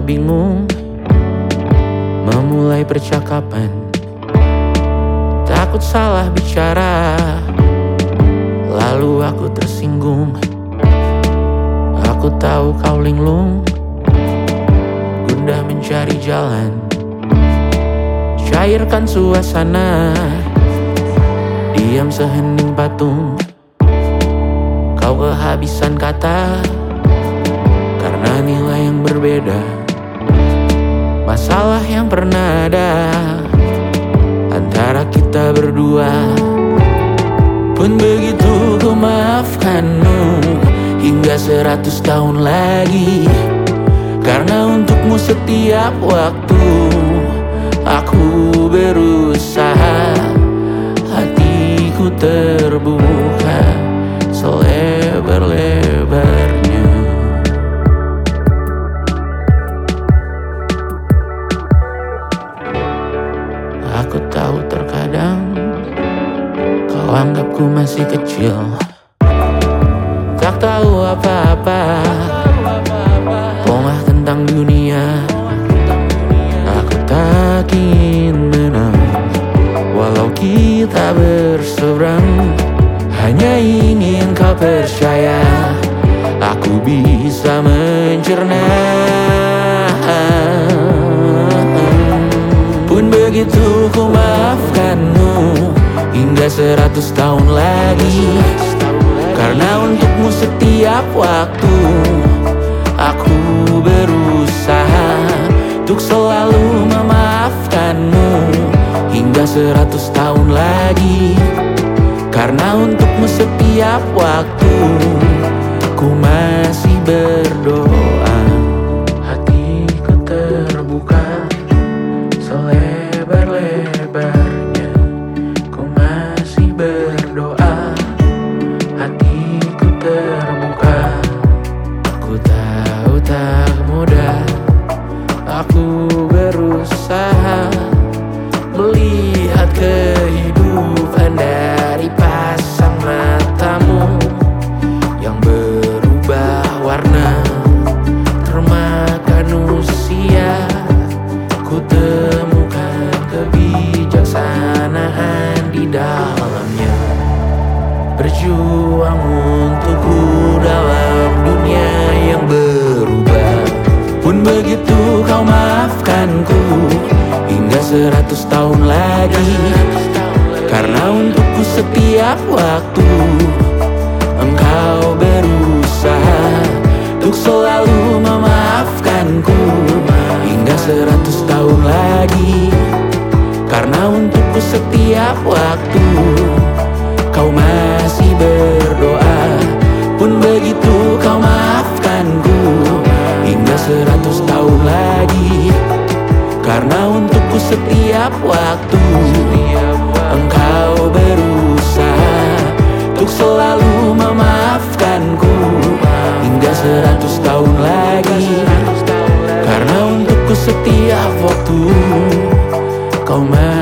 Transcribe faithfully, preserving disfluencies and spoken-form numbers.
bingung memulai percakapan. Takut salah bicara, lalu aku tersinggung. Aku tahu kau linglung, gundah mencari jalan. Cairkan suasana, diam sehening patung. Kau kehabisan kata karena nilai yang berbeda. Masalah yang pernah ada antara kita berdua pun begitu ku maafkanmu hingga seratus tahun lagi. Karena untukmu setiap waktu aku berusaha. Hatiku terbuka selebar-lebarnya. Aku tahu terkadang kau anggapku masih kecil, tak tahu apa-apa, pongah tentang dunia. Aku tak ingin menang walau kita berseberang. Hanya ingin kau percaya aku bisa mencerna. Pun begitu ku maafkanmu hingga seratus tahun lagi. Karena untukmu setiap waktu aku berusaha untuk selalu memaafkanmu hingga seratus tahun lagi. Karena untukmu setiap waktu ku masih berdoa. Hatiku terbuka selebar-lebarnya. Ku masih berdoa. Hatiku terbuka. Aku tahu tak mudah, aku berusaha melihat kehidupan dari pasang matamu yang berubah warna termakan usia. Ku temukan kebijaksanaan di dalamnya. Berjuang untukku dalam dunia yang berubah. Pun begitu kau maafkanku hingga seratus tahun lagi. Karena untukku setiap waktu engkau berusaha untuk selalu memaafkanku hingga seratus tahun lagi. Karena untukku setiap waktu kau masih berdoa. Pun begitu kau maafkanku hingga seratus tahun lagi. Karena untukku setiap waktu engkau berusaha untuk selalu memaafkanku hingga seratus tahun lagi. Karena untukku setiap waktu kau masih